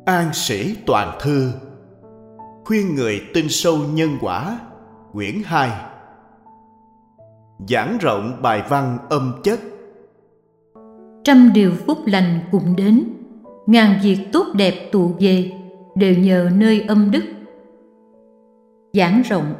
An Sĩ Toàn Thư. Khuyên người tin sâu nhân quả. Quyển 2. Giảng rộng bài văn âm chất. Trăm điều phúc lành cùng đến, ngàn việc tốt đẹp tụ về, đều nhờ nơi âm đức. Giảng rộng.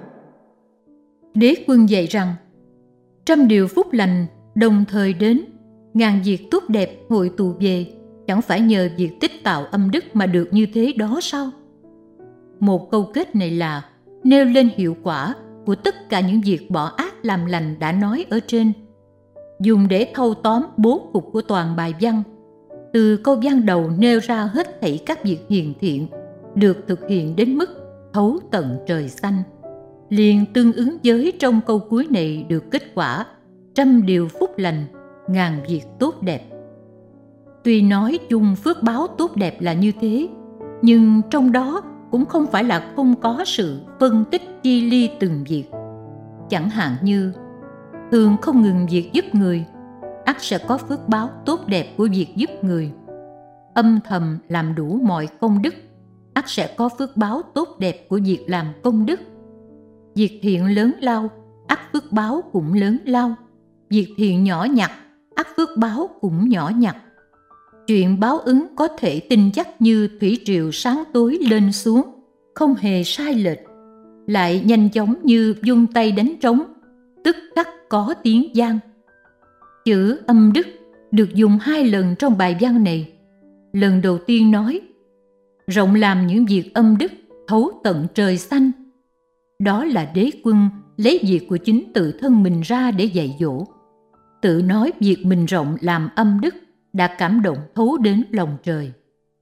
Đế quân dạy rằng, trăm điều phúc lành đồng thời đến, ngàn việc tốt đẹp hội tụ về, chẳng phải nhờ việc tích tạo âm đức mà được như thế đó sao? Một câu kết này là nêu lên hiệu quả của tất cả những việc bỏ ác làm lành đã nói ở trên, dùng để thâu tóm bố cục của toàn bài văn. Từ câu văn đầu nêu ra hết thảy các việc hiền thiện được thực hiện đến mức thấu tận trời xanh, liền tương ứng với trong câu cuối này được kết quả trăm điều phúc lành, ngàn việc tốt đẹp. Tuy nói chung phước báo tốt đẹp là như thế, nhưng trong đó cũng không phải là không có sự phân tích chi ly từng việc. Chẳng hạn như thường không ngừng việc giúp người, ắt sẽ có phước báo tốt đẹp của việc giúp người. Âm thầm làm đủ mọi công đức, ắt sẽ có phước báo tốt đẹp của việc làm công đức. Việc thiện lớn lao, ắt phước báo cũng lớn lao. Việc thiện nhỏ nhặt, ắt phước báo cũng nhỏ nhặt. Chuyện báo ứng có thể tin chắc như thủy triều sáng tối lên xuống, không hề sai lệch, lại nhanh chóng như vung tay đánh trống, tức khắc có tiếng vang. Chữ âm đức được dùng 2 lần trong bài văn này. Lần đầu tiên nói, rộng làm những việc âm đức thấu tận trời xanh. Đó là đế quân lấy việc của chính tự thân mình ra để dạy dỗ. Tự nói việc mình rộng làm âm đức đã cảm động thấu đến lòng trời.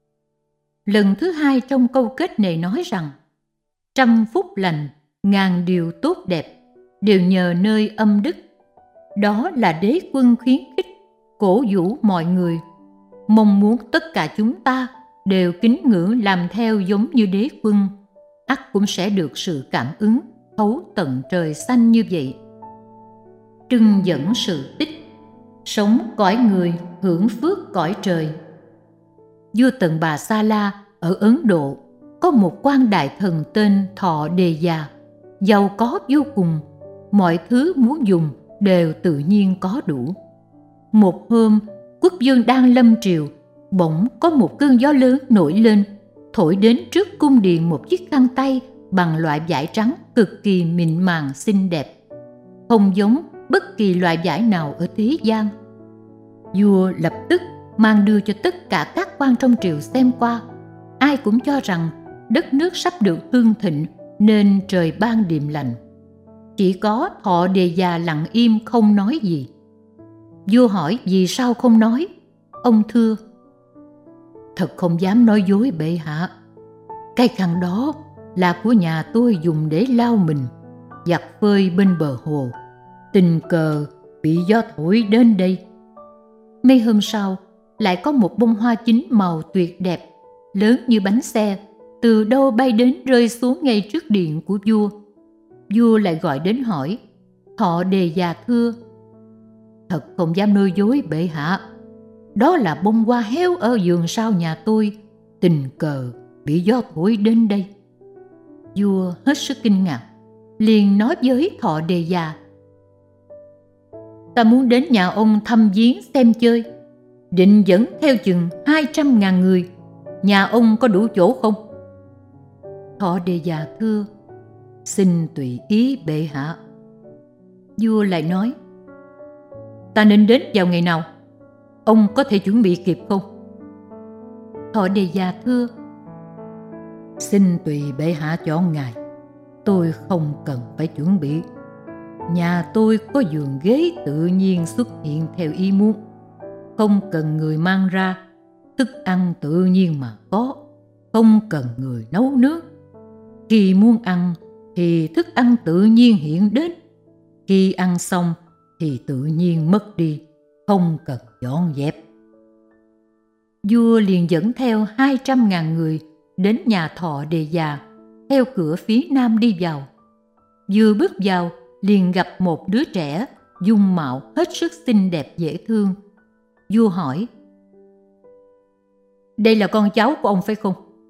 Lần thứ 2 trong câu kết này nói rằng, trăm phúc lành, ngàn điều tốt đẹp, đều nhờ nơi âm đức. Đó là đế quân khuyến khích, cổ vũ mọi người, mong muốn tất cả chúng ta đều kính ngưỡng làm theo giống như đế quân, ắt cũng sẽ được sự cảm ứng thấu tận trời xanh như vậy. Trưng dẫn sự tích, sống cõi người hưởng phước cõi trời. Vua Tần Bà Sa La ở Ấn Độ có một quan đại thần tên Thọ Đề Già, giàu có vô cùng, mọi thứ muốn dùng đều tự nhiên có đủ. Một hôm, quốc vương đang lâm triều, bỗng có một cơn gió lớn nổi lên, thổi đến trước cung điện một chiếc khăn tay bằng loại vải trắng cực kỳ mịn màng xinh đẹp, không giống bất kỳ loại vải nào ở thế gian. Vua lập tức mang đưa cho tất cả các quan trong triều xem qua. Ai cũng cho rằng đất nước sắp được hưng thịnh nên trời ban điềm lành. Chỉ có Thọ Đề Già lặng im không nói gì. Vua hỏi vì sao không nói. Ông thưa, thật không dám nói dối bệ hạ. Cái khăn đó là của nhà tôi dùng để lau mình, giặt phơi bên bờ hồ, tình cờ bị gió thổi đến đây. Mấy hôm sau, lại có một bông hoa chín màu tuyệt đẹp, lớn như bánh xe, từ đâu bay đến rơi xuống ngay trước điện của vua. Vua lại gọi đến hỏi, Thọ Đề Già thưa, thật không dám nói dối bệ hạ. Đó là bông hoa héo ở vườn sau nhà tôi, tình cờ bị gió thổi đến đây. Vua hết sức kinh ngạc, liền nói với Thọ Đề Già, ta muốn đến nhà ông thăm viếng xem chơi, định dẫn theo chừng 200.000 người. Nhà ông có đủ chỗ không? Thọ Đề Già thưa, xin tùy ý bệ hạ. Vua lại nói, ta nên đến vào ngày nào? Ông có thể chuẩn bị kịp không? Thọ Đề Già thưa, xin tùy bệ hạ chọn ngày, tôi không cần phải chuẩn bị. Nhà tôi có giường ghế tự nhiên xuất hiện theo ý muốn, không cần người mang ra, thức ăn tự nhiên mà có, không cần người nấu nướng. Khi muốn ăn thì thức ăn tự nhiên hiện đến, khi ăn xong thì tự nhiên mất đi, không cần dọn dẹp. Vua liền dẫn theo 200.000 người đến nhà Thọ Đề Già, theo cửa phía nam đi vào. Vừa bước vào liền gặp một đứa trẻ dung mạo hết sức xinh đẹp dễ thương. Vua hỏi, đây là con cháu của ông phải không?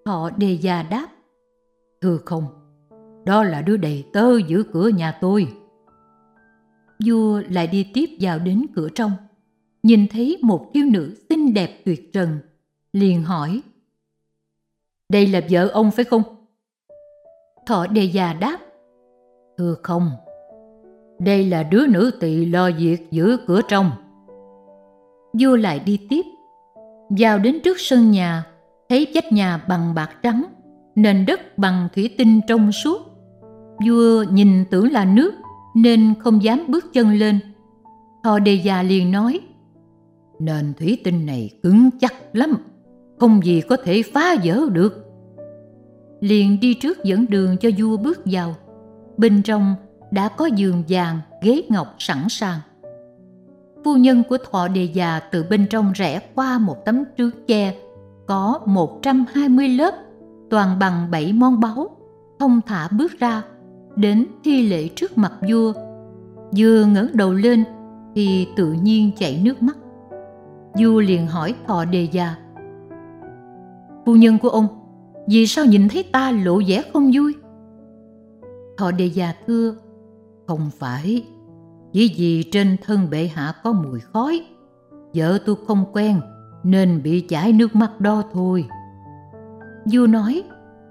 Thọ Đề Già đáp: Thưa không, đó là đứa đầy tớ giữ cửa nhà tôi. Vua lại đi tiếp vào đến cửa trong, nhìn thấy một thiếu nữ xinh đẹp tuyệt trần, liền hỏi: Đây là vợ ông phải không? Thọ Đề Già đáp: Thưa không, đây là đứa nữ tỳ lo việc giữ cửa trong. Vua lại đi tiếp, vào đến trước sân nhà, thấy vách nhà bằng bạc trắng, nền đất bằng thủy tinh trong suốt. Vua nhìn tưởng là nước nên không dám bước chân lên. Thọ Đề Già liền nói: Nền thủy tinh này cứng chắc lắm, không gì có thể phá vỡ được. Liền đi trước dẫn đường cho vua bước vào. Bên trong đã có giường vàng, ghế ngọc sẵn sàng. Phu nhân của Thọ Đề Già từ bên trong rẽ qua một tấm trướng tre có 120 lớp, toàn bằng 7 món báu, thong thả bước ra, đến thi lễ trước mặt vua. Vừa ngẩng đầu lên thì tự nhiên chảy nước mắt. Vua liền hỏi Thọ Đề Già: Phu nhân của ông, vì sao nhìn thấy ta lộ vẻ không vui? Thọ Đề Già thưa: Không phải, chỉ vì trên thân bệ hạ có mùi khói, vợ tôi không quen nên bị chảy nước mắt đó thôi. Vua nói: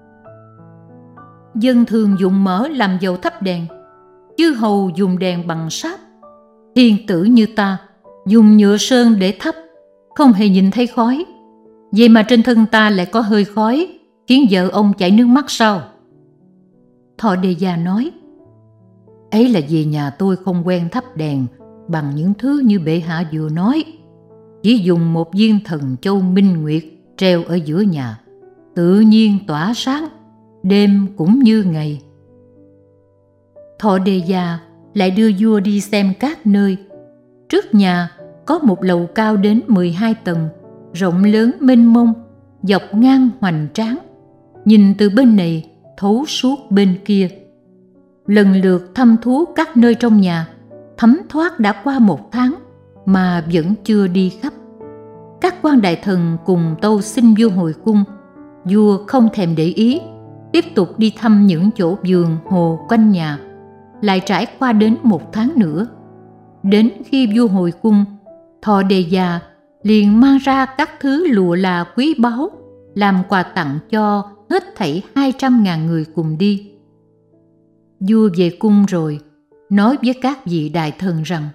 Dân thường dùng mỡ làm dầu thắp đèn, chư hầu dùng đèn bằng sáp. Thiên tử như ta dùng nhựa sơn để thắp, không hề nhìn thấy khói. Vậy mà trên thân ta lại có hơi khói, khiến vợ ông chảy nước mắt sao? Thọ Đề Già nói: Ấy là vì nhà tôi không quen thắp đèn bằng những thứ như bệ hạ vừa nói, chỉ dùng một viên thần châu minh nguyệt treo ở giữa nhà, tự nhiên tỏa sáng, đêm cũng như ngày. Thọ Đề Già lại đưa vua đi xem các nơi. Trước nhà có một lầu cao đến 12 tầng, rộng lớn mênh mông, dọc ngang hoành tráng, nhìn từ bên này thấu suốt bên kia. Lần lượt thăm thú các nơi trong nhà, thấm thoát đã qua 1 tháng mà vẫn chưa đi khắp. Các quan đại thần cùng tâu xin vua hồi cung. Vua không thèm để ý, tiếp tục đi thăm những chỗ vườn hồ quanh nhà. Lại trải qua đến 1 tháng nữa. Đến khi vua hồi cung, Thọ Đề Già liền mang ra các thứ lụa là quý báu, làm quà tặng cho hết thảy 200.000 người cùng đi. Vua về cung rồi, nói với các vị đại thần rằng: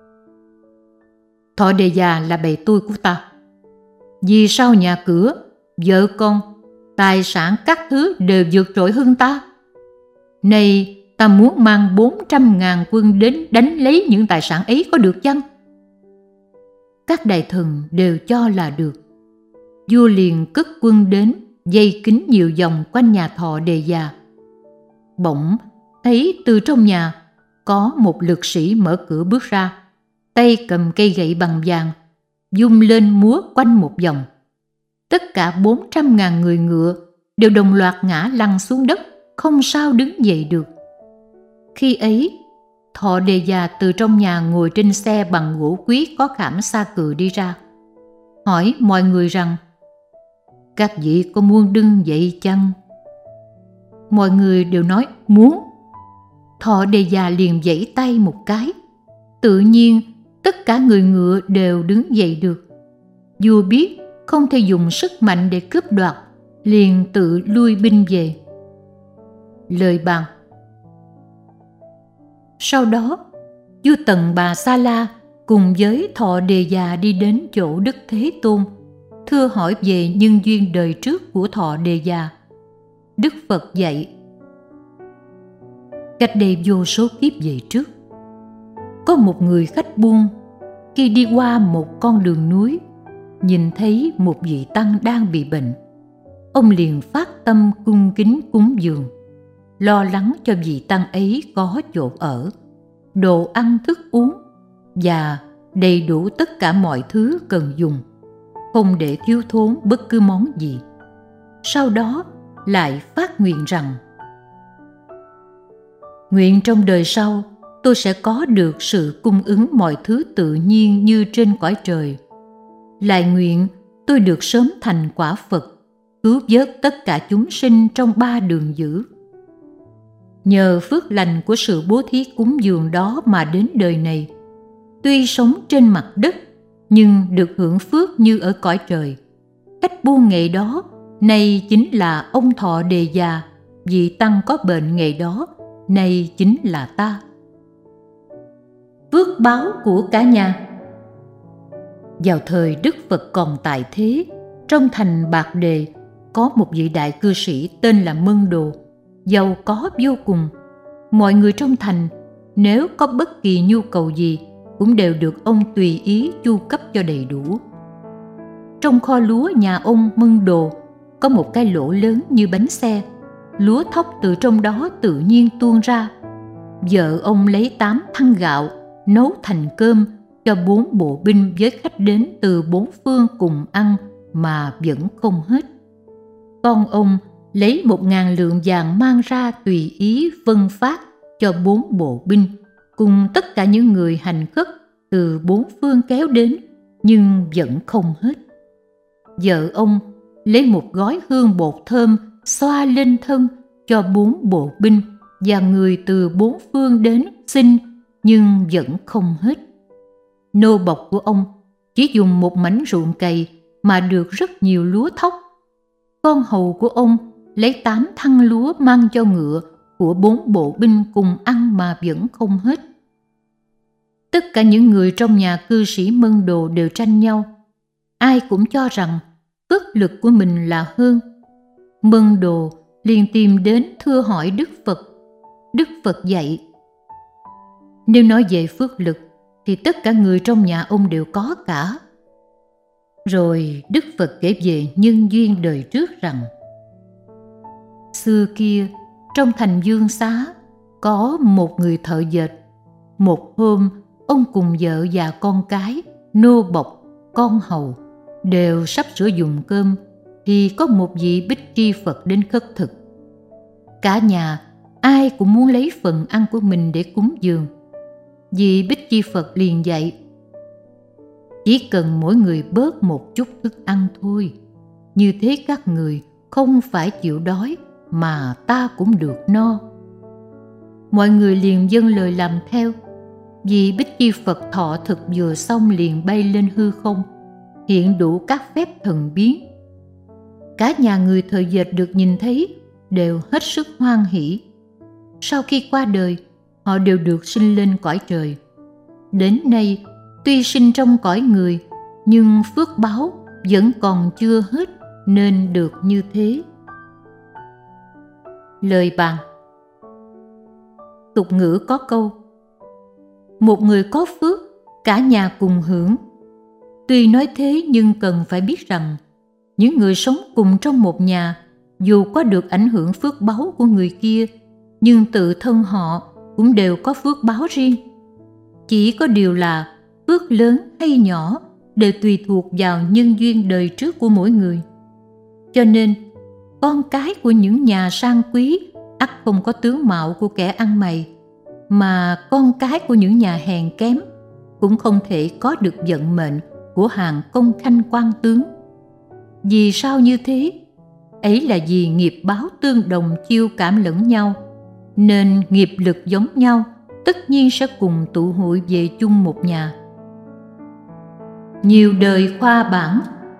Thọ Đề Già là bề tôi của ta. Vì sao nhà cửa, vợ con, tài sản các thứ đều vượt trội hơn ta? Này, ta muốn mang 400.000 quân đến đánh lấy những tài sản ấy, có được chăng? Các đại thần đều cho là được. Vua liền cất quân đến, dây kín nhiều vòng quanh nhà Thọ Đề Già. Bỗng thấy từ trong nhà có một lực sĩ mở cửa bước ra, tay cầm cây gậy bằng vàng, vung lên múa quanh một vòng. Tất cả 400.000 người ngựa đều đồng loạt ngã lăn xuống đất, không sao đứng dậy được. Khi ấy, Thọ Đề Già từ trong nhà ngồi trên xe bằng gỗ quý có khảm sa cừ đi ra, hỏi mọi người rằng: Các vị có muốn đứng dậy chăng? Mọi người đều nói muốn. Thọ Đề Già liền vẫy tay một cái, tự nhiên tất cả người ngựa đều đứng dậy được. Vua biết không thể dùng sức mạnh để cướp đoạt, liền tự lui binh về. Lời bàn. Sau đó, vua Tần Bà Sa La cùng với Thọ Đề Già đi đến chỗ Đức Thế Tôn, thưa hỏi về nhân duyên đời trước của Thọ Đề Già. Đức Phật dạy: Cách đây vô số kiếp về trước, có một người khách buôn, khi đi qua một con đường núi, nhìn thấy một vị tăng đang bị bệnh. Ông liền phát tâm cung kính cúng dường, lo lắng cho vị tăng ấy có chỗ ở, đồ ăn thức uống và đầy đủ tất cả mọi thứ cần dùng, không để thiếu thốn bất cứ món gì. Sau đó lại phát nguyện rằng: Nguyện trong đời sau tôi sẽ có được sự cung ứng mọi thứ tự nhiên như trên cõi trời. Lại nguyện tôi được sớm thành quả Phật, cứu vớt tất cả chúng sinh trong 3 đường dữ. Nhờ phước lành của sự bố thí cúng dường đó mà đến đời này, tuy sống trên mặt đất nhưng được hưởng phước như ở cõi trời. Cách buôn nghệ đó này chính là ông thọ đề già, vị tăng có bệnh ngày đó này chính là ta. Phước báo của cả nhà. Vào thời Đức Phật còn tại thế, trong thành Bạc Đề có một vị đại cư sĩ tên là Mân Đồ, giàu có vô cùng. Mọi người trong thành nếu có bất kỳ nhu cầu gì cũng đều được ông tùy ý chu cấp cho đầy đủ. Trong kho lúa nhà ông Mân Đồ có một cái lỗ lớn như bánh xe, lúa thóc từ trong đó tự nhiên tuôn ra. Vợ ông lấy 8 thăng gạo nấu thành cơm cho 4 bộ binh với khách đến từ 4 phương cùng ăn mà vẫn không hết. Con ông lấy 1.000 lượng vàng mang ra tùy ý分phát cho 4 bộ binh cùng tất cả những người hành khất từ 4 phương kéo đến, nhưng vẫn không hết. Vợ ông lấy một gói hương bột thơm xoa lên thân cho 4 bộ binh và người từ 4 phương đến xin, nhưng vẫn không hết. Nô bộc của ông chỉ dùng một mảnh ruộng cày mà được rất nhiều lúa thóc. Con hầu của ông lấy 8 thăng lúa mang cho ngựa của 4 bộ binh cùng ăn mà vẫn không hết. Tất cả những người trong nhà cư sĩ Mân Đồ đều tranh nhau. Ai cũng cho rằng phước lực của mình là hơn. Mân Đồ liền tìm đến thưa hỏi Đức Phật. Đức Phật dạy: nếu nói về phước lực thì tất cả người trong nhà ông đều có cả. Rồi Đức Phật kể về nhân duyên đời trước rằng: xưa kia trong thành Dương Xá có một người thợ dệt. Một hôm ông cùng vợ và con cái, nô bộc, con hầu đều sắp sửa dùng cơm thì có một vị Bích Chi Phật đến khất thực. Cả nhà ai cũng muốn lấy phần ăn của mình để cúng dường. Vị Bích Chi Phật liền dạy: chỉ cần mỗi người bớt một chút thức ăn thôi, như thế các người không phải chịu đói mà ta cũng được no. Mọi người liền dâng lời làm theo. Vị Bích Chi Phật thọ thực vừa xong liền bay lên hư không, hiện đủ các phép thần biến. Cả nhà người thợ dệt được nhìn thấy đều hết sức hoan hỷ. Sau khi qua đời, họ đều được sinh lên cõi trời. Đến nay, tuy sinh trong cõi người, nhưng phước báo vẫn còn chưa hết nên được như thế. Lời bàn. Tục ngữ có câu: một người có phước, cả nhà cùng hưởng. Tuy nói thế nhưng cần phải biết rằng những người sống cùng trong một nhà, dù có được ảnh hưởng phước báu của người kia, nhưng tự thân họ cũng đều có phước báo riêng. Chỉ có điều là phước lớn hay nhỏ đều tùy thuộc vào nhân duyên đời trước của mỗi người. Cho nên, con cái của những nhà sang quý ắt không có tướng mạo của kẻ ăn mày, mà con cái của những nhà hèn kém cũng không thể có được vận mệnh của hàng công khanh quan tướng. Vì sao như thế? Ấy là vì nghiệp báo tương đồng chiêu cảm lẫn nhau, nên nghiệp lực giống nhau, tất nhiên sẽ cùng tụ hội về chung một nhà. Nhiều đời khoa bản.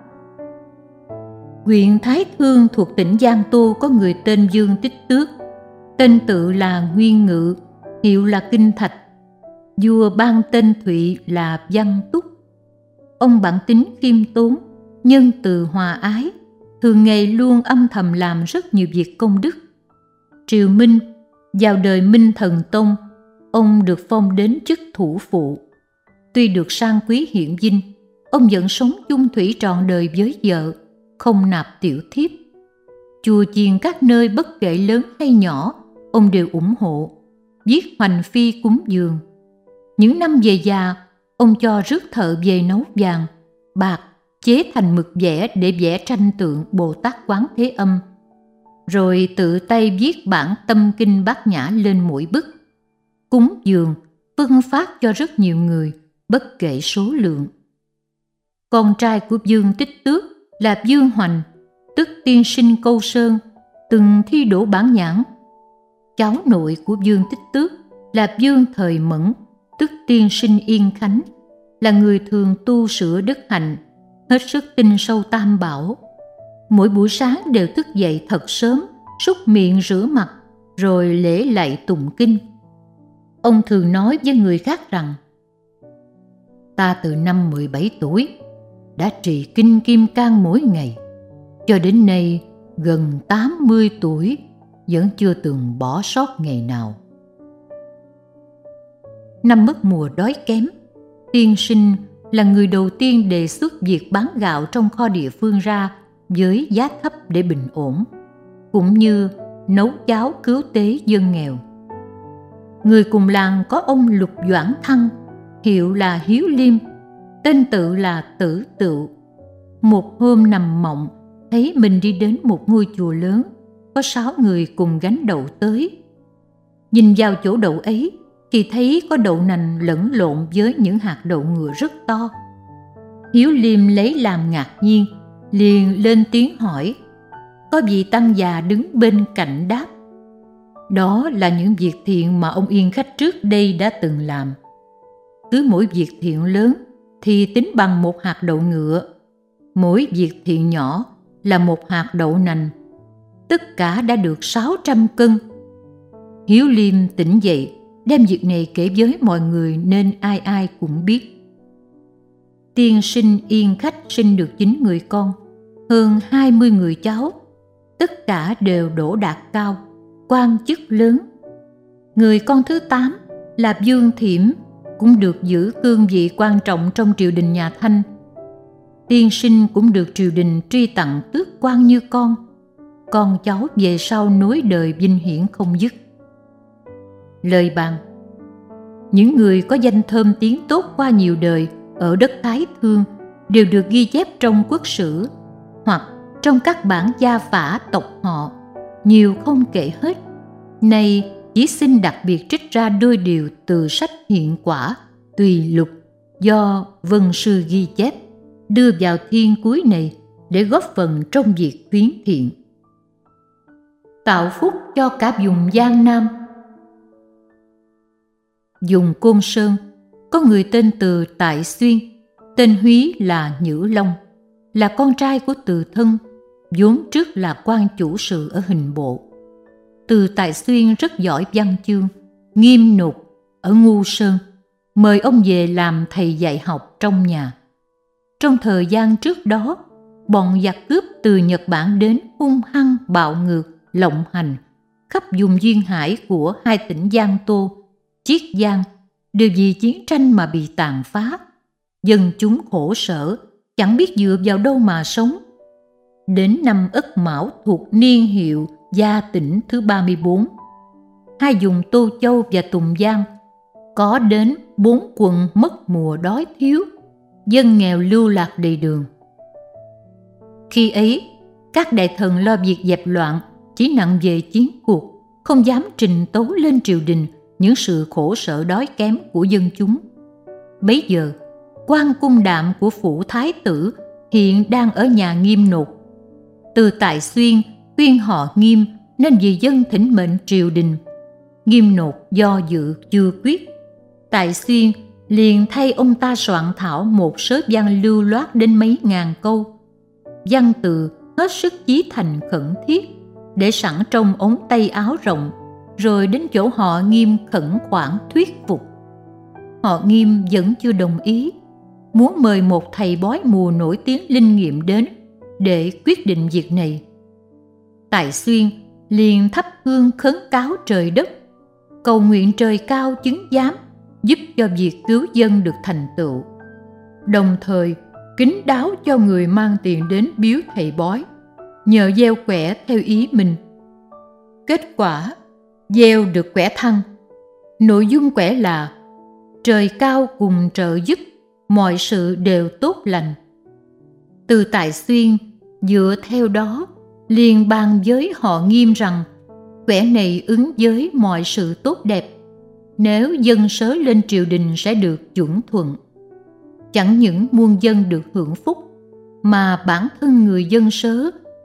Huyện Thái Thương thuộc tỉnh Giang Tô có người tên Dương Tích Tước, tên tự là Nguyên Ngự, hiệu là Kinh Thạch. Vua ban tên Thụy là Văn Túc. Ông bản tính khiêm tốn, nhân từ hòa ái, thường ngày luôn âm thầm làm rất nhiều việc công đức. Triều Minh, vào đời Minh Thần Tông, ông được phong đến chức thủ phụ. Tuy được sang quý hiện dinh, ông vẫn sống chung thủy trọn đời với vợ, không nạp tiểu thiếp. Chùa chiền các nơi bất kể lớn hay nhỏ, ông đều ủng hộ, viết hoành phi cúng dường. Những năm về già, ông cho rước thợ về nấu vàng, bạc, chế thành mực vẽ để vẽ tranh tượng Bồ Tát Quán Thế Âm, rồi tự tay viết bản tâm kinh Bát Nhã lên mỗi bức, cúng dường, phân phát cho rất nhiều người, bất kể số lượng. Con trai của Dương Tích Tước là Dương Hoành, tức tiên sinh Câu Sơn, từng thi đỗ bản nhãn. Cháu nội của Dương Tích Tước là Dương Thời Mẫn, tức tiên sinh Yên Khánh, là người thường tu sửa đức hạnh, hết sức tinh sâu tam bảo. Mỗi buổi sáng đều thức dậy thật sớm, súc miệng rửa mặt, rồi lễ lạy tụng kinh. Ông thường nói với người khác rằng: ta từ năm 17 tuổi đã trì kinh Kim Cang mỗi ngày, cho đến nay gần 80 tuổi vẫn chưa từng bỏ sót ngày nào. Năm mất mùa đói kém, tiên sinh là người đầu tiên đề xuất việc bán gạo trong kho địa phương ra với giá thấp để bình ổn, cũng như nấu cháo cứu tế dân nghèo. Người cùng làng có ông Lục Doãn Thăng, hiệu là Hiếu Liêm, tên tự là Tử Tựu. Một hôm nằm mộng, thấy mình đi đến một ngôi chùa lớn, có 6 người cùng gánh đậu tới. Nhìn vào chỗ đậu ấy thì thấy có đậu nành lẫn lộn với những hạt đậu ngựa rất to. Hiếu Liêm lấy làm ngạc nhiên, liền lên tiếng hỏi. Có vị tăng già đứng bên cạnh đáp: đó là những việc thiện mà ông Yên Khách trước đây đã từng làm. Cứ mỗi việc thiện lớn thì tính bằng một hạt đậu ngựa, mỗi việc thiện nhỏ là một hạt đậu nành, tất cả đã được 600 cân. Hiếu Liêm tỉnh dậy, đem việc này kể với mọi người nên ai ai cũng biết. Tiên sinh Yên Khách sinh được 9 người con, hơn 20 người cháu, tất cả đều đỗ đạt cao, quan chức lớn. Người con thứ 8 là Dương Thiểm cũng được giữ cương vị quan trọng trong triều đình nhà Thanh. Tiên sinh cũng được triều đình truy tặng tước quan như con cháu về sau nối đời vinh hiển không dứt. Lời bàn: những người có danh thơm tiếng tốt qua nhiều đời ở đất Thái Thương đều được ghi chép trong quốc sử hoặc trong các bản gia phả tộc họ, nhiều không kể hết. Nay chỉ xin đặc biệt trích ra đôi điều từ sách Hiện Quả Tùy Lục do Vân Sư ghi chép, đưa vào thiên cuối này để góp phần trong việc khuyến thiện, tạo phúc cho cả vùng Giang Nam. Vùng Côn Sơn có người tên Từ tại Xuyên, tên húy là Nhữ Long, là con trai của Từ Thân, vốn trước là quan chủ sự ở Hình Bộ. Từ tại Xuyên rất giỏi văn chương, nghiêm nục ở Ngu Sơn, mời ông về làm thầy dạy học trong nhà. Trong thời gian trước đó, bọn giặc cướp từ Nhật Bản đến hung hăng bạo ngược, lộng hành khắp vùng duyên hải của hai tỉnh Giang Tô, Chiết Giang, đều vì chiến tranh mà bị tàn phá. Dân chúng khổ sở, chẳng biết dựa vào đâu mà sống. Đến năm Ất Mão thuộc niên hiệu Gia Tỉnh thứ 34, hai vùng Tô Châu và Tùng Giang có đến 4 quận mất mùa đói thiếu, dân nghèo lưu lạc đầy đường. Khi ấy, các đại thần lo việc dẹp loạn, chỉ nặng về chiến cuộc, không dám trình tấu lên triều đình những sự khổ sở đói kém của dân chúng. Bấy giờ, quan cung đạm của phủ thái tử hiện đang ở nhà Nghiêm Nột. Từ tại Xuyên khuyên họ Nghiêm nên vì dân thỉnh mệnh triều đình. Nghiêm Nột do dự chưa quyết. Tại Xuyên liền thay ông ta soạn thảo một sớ văn lưu loát đến mấy ngàn câu. Văn từ hết sức chí thành khẩn thiết, để sẵn trong ống tay áo rộng, rồi đến chỗ họ Nghiêm khẩn khoản thuyết phục. Họ Nghiêm vẫn chưa đồng ý, muốn mời một thầy bói mùa nổi tiếng linh nghiệm đến để quyết định việc này. Tại Xuyên liền thắp hương khấn cáo trời đất, cầu nguyện trời cao chứng giám giúp cho việc cứu dân được thành tựu, đồng thời kính đáo cho người mang tiền đến biếu thầy bói, nhờ gieo quẻ theo ý mình. Kết quả, gieo được quẻ thăng. Nội dung quẻ là: trời cao cùng trợ giúp, mọi sự đều tốt lành. Từ tại Xuyên dựa theo đó liền bàn với họ Nghiêm rằng quẻ này ứng với mọi sự tốt đẹp, nếu dâng sớ lên triều đình sẽ được chuẩn thuận. Chẳng những muôn dân được hưởng phúc, mà bản thân người dân sớ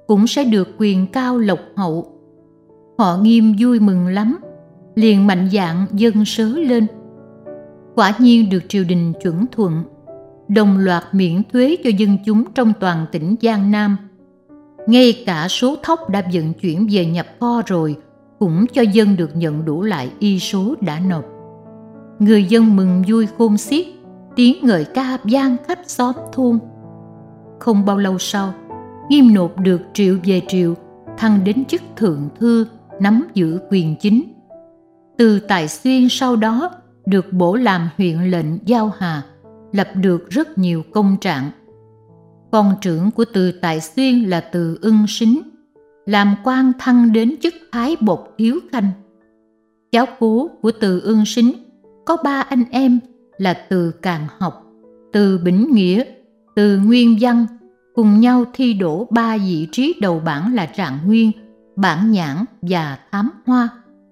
cũng sẽ được quyền cao lộc hậu. Họ Nghiêm vui mừng lắm, liền mạnh dạn dâng sớ lên. Quả nhiên được triều đình chuẩn thuận, đồng loạt miễn thuế cho dân chúng trong toàn tỉnh Giang Nam. Ngay cả số thóc đã vận chuyển về nhập kho rồi cũng cho dân được nhận đủ lại y số đã nộp. Người dân mừng vui khôn xiết, tiếng ngợi ca vang khắp xóm thôn. Không bao lâu sau, Nghiêm nộp được triệu về triều, thăng đến chức thượng thư, nắm giữ quyền chính. Từ Tài Xuyên sau đó được bổ làm huyện lệnh Giao Hà, lập được rất nhiều công trạng. Con trưởng của Từ Tài Xuyên là Từ Ưng Sính, làm quan thăng đến chức Thái Bộc Thiếu Khanh. Cháu cố của Từ Ưng Sính có 3 anh em là Từ Càn Học, Từ Bỉnh Nghĩa, Từ Nguyên Văn, cùng nhau thi đỗ 3 vị trí đầu bảng là Trạng Nguyên, Bản Nhãn và Thám Hoa.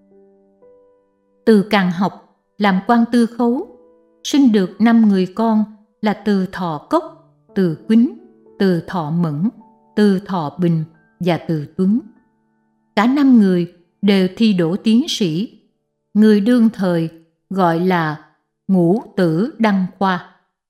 Từ Càn Học làm quan tư khấu, sinh được 5 người con là Từ Thọ Cốc, Từ Quýnh, Từ Thọ Mẫn, Từ Thọ Bình và Từ Tuấn. Cả 5 người đều thi đỗ tiến sĩ, người đương thời gọi là Ngũ Tử Đăng Khoa.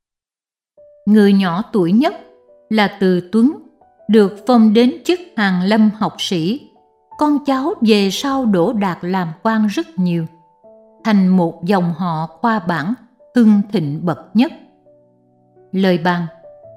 Người nhỏ tuổi nhất là Từ Tuấn, được phong đến chức Hàn Lâm học sĩ. Con cháu về sau đỗ đạt làm quan rất nhiều, thành một dòng họ khoa bảng hưng thịnh bậc nhất. Lời bàn: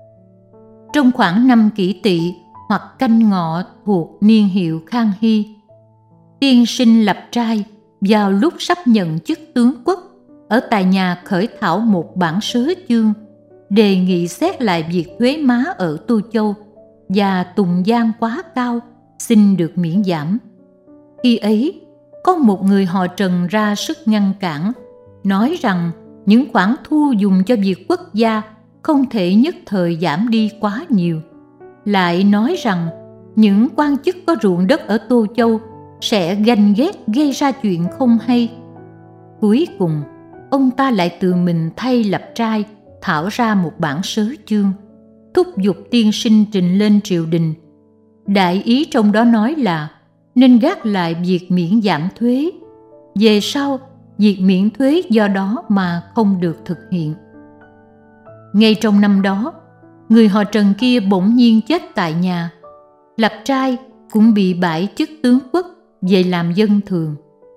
trong khoảng năm Kỷ Tỵ hoặc Canh Ngọ thuộc niên hiệu Khang Hy, tiên sinh lập trai vào lúc sắp nhận chức tướng quốc ở tại nhà khởi thảo một bản sớ chương, đề nghị xét lại việc thuế má ở Tu Châu và Tùng Giang quá cao, xin được miễn giảm. Khi ấy, có một người họ Trần ra sức ngăn cản, nói rằng những khoản thu dùng cho việc quốc gia không thể nhất thời giảm đi quá nhiều. Lại nói rằng những quan chức có ruộng đất ở Tô Châu sẽ ganh ghét gây ra chuyện không hay. Cuối cùng, ông ta lại tự mình thay lập trai thảo ra một bản sớ chương, thúc giục tiên sinh trình lên triều đình. Đại ý trong đó nói là nên gác lại việc miễn giảm thuế. Về sau, việc miễn thuế do đó mà không được thực hiện. Ngay trong năm đó, người họ Trần kia bỗng nhiên chết tại nhà. Lập trai cũng bị bãi chức tướng quốc, về làm dân thường.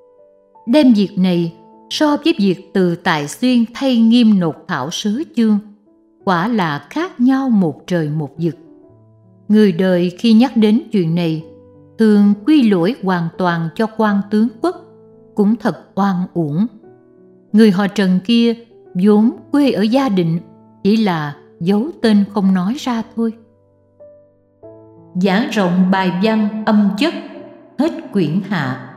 Đem việc này so với việc Từ Tài Xuyên thay Nghiêm nộp thảo sớ chương, quả là khác nhau một trời một vực. Người đời khi nhắc đến chuyện này thường quy lỗi hoàn toàn cho quan tướng quốc, cũng thật oan uổng. Người họ Trần kia vốn quê ở Gia Định, chỉ là giấu tên không nói ra thôi. Giảng rộng bài văn âm chất, hết quyển hạ.